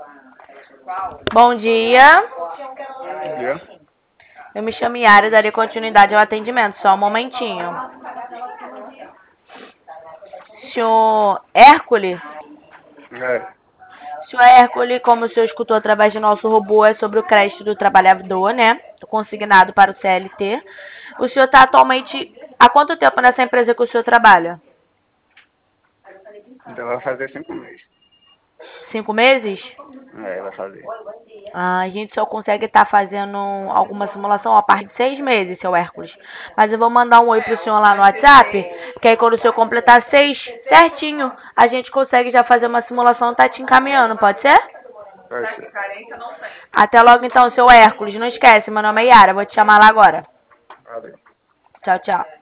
Bom dia. Bom dia. Eu me chamo Yara e darei continuidade ao atendimento. Só um momentinho. Senhor Hércules? É, Senhor Hércules, como o senhor escutou através de nosso robô, é sobre o crédito do trabalhador, né? Consignado para o CLT. O senhor está atualmente há quanto tempo nessa empresa que o senhor trabalha? então vai fazer 5 meses. 5 meses? Vai fazer. A gente só consegue estar fazendo alguma simulação a partir de 6 meses, seu Hércules. Mas eu vou mandar um oi pro senhor lá no WhatsApp, que aí quando o senhor completar 6, certinho, a gente consegue já fazer uma simulação e tá te encaminhando, pode ser? Vai ser. Até logo então, seu Hércules. Não esquece, meu nome é Yara, vou te chamar lá agora. Valeu. Tchau, tchau.